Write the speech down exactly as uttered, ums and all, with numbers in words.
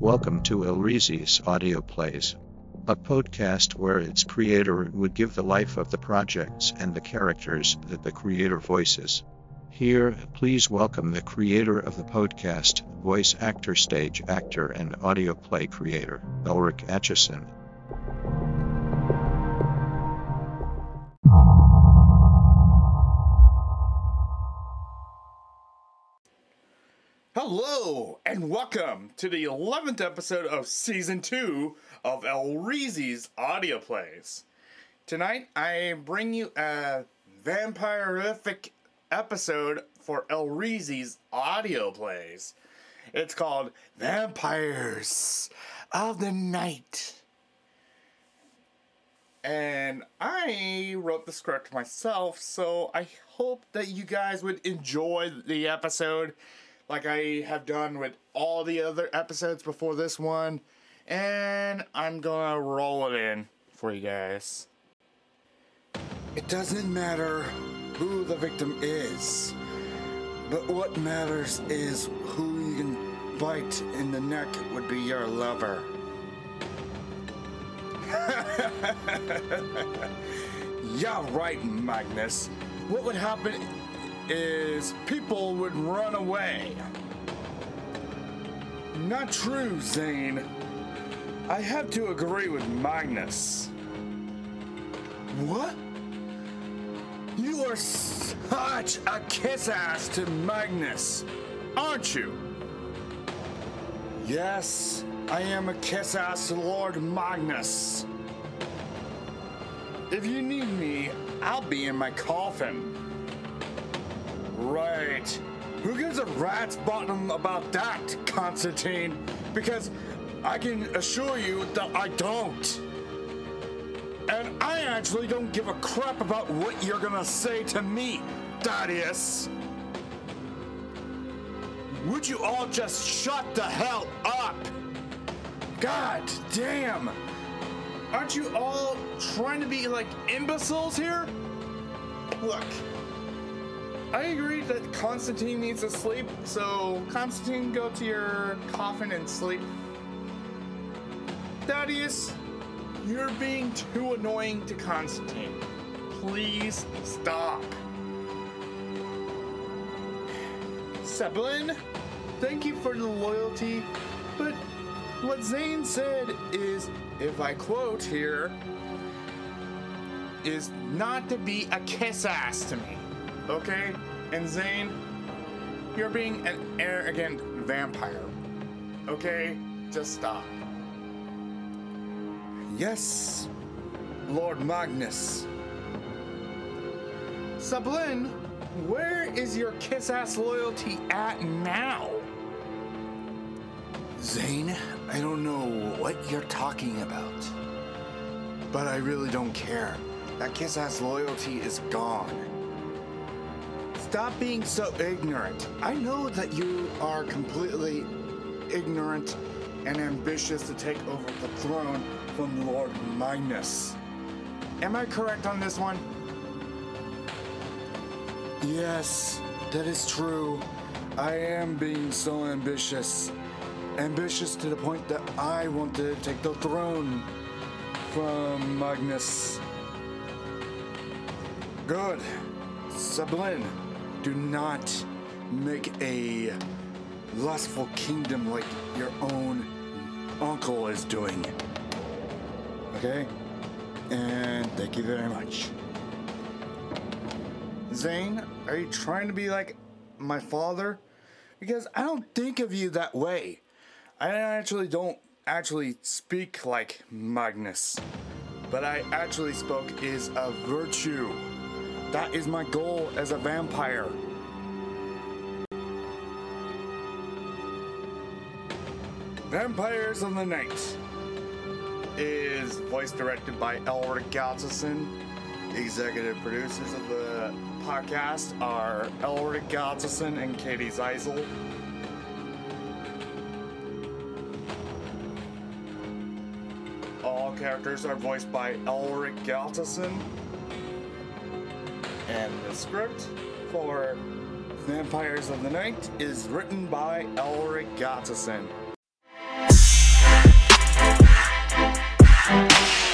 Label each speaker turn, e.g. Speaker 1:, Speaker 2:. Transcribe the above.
Speaker 1: Welcome to Elrizi's Audio Plays, a podcast where its creator would give the life of the projects and the characters that the creator voices. Here, please welcome the creator of the podcast, voice actor, stage actor, and audio play creator, Elric Atchison.
Speaker 2: Hello, and welcome to the eleventh episode of Season two of Elrizi's Audio Plays. Tonight, I bring you a vampirific episode for Elrizi's Audio Plays. It's called Vampires of the Night. And I wrote the script myself, so I hope that you guys would enjoy the episode like I have done with all the other episodes before this one. And I'm gonna roll it in for you guys.
Speaker 3: It doesn't matter who the victim is, but what matters is who you can bite in the neck would be your lover.
Speaker 2: Yeah, right, Magnus. What would happen is people would run away.
Speaker 3: Not true, Zane.
Speaker 2: I have to agree with Magnus.
Speaker 3: What? You are such a kiss-ass to Magnus, aren't you? Yes, I am a kiss-ass to Lord Magnus. If you need me, I'll be in my coffin. Right. Who gives a rat's bottom about that, Constantine? Because I can assure you that I don't. And I actually don't give a crap about what you're gonna say to me, Thaddeus. Would you all just shut the hell up? God damn.
Speaker 2: Aren't you all trying to be like imbeciles here? Look, I agree that Constantine needs to sleep, so Constantine, go to your coffin and sleep. Thaddeus, you're being too annoying to Constantine. Please stop. Sablen, thank you for the loyalty, but what Zane said is, if I quote here, is not to be a kiss-ass to me. Okay? And Zane, you're being an arrogant vampire. Okay? Just stop.
Speaker 3: Yes, Lord Magnus.
Speaker 2: Sablen, where is your kiss-ass loyalty at now?
Speaker 3: Zane, I don't know what you're talking about, but I really don't care. That kiss-ass loyalty is gone. Stop being so ignorant. I know that you are completely ignorant and ambitious to take over the throne from Lord Magnus.
Speaker 2: Am I correct on this one?
Speaker 3: Yes, that is true. I am being so ambitious. Ambitious to the point that I wanted to take the throne from Magnus. Good. Sablen, do not make a lustful kingdom like your own uncle is doing. Okay? And thank you very much.
Speaker 2: Zane, are you trying to be like my father? Because I don't think of you that way. I actually don't actually speak like Magnus. But I actually spoke is a virtue. That is my goal as a vampire. Vampires of the Night is voice directed by Elric Atchison. Executive producers of the podcast are Elric Atchison and Katie Zeisel. All characters are voiced by Elric Atchison. And the script for Vampires of the Night is written by Elric Atchison. Bye.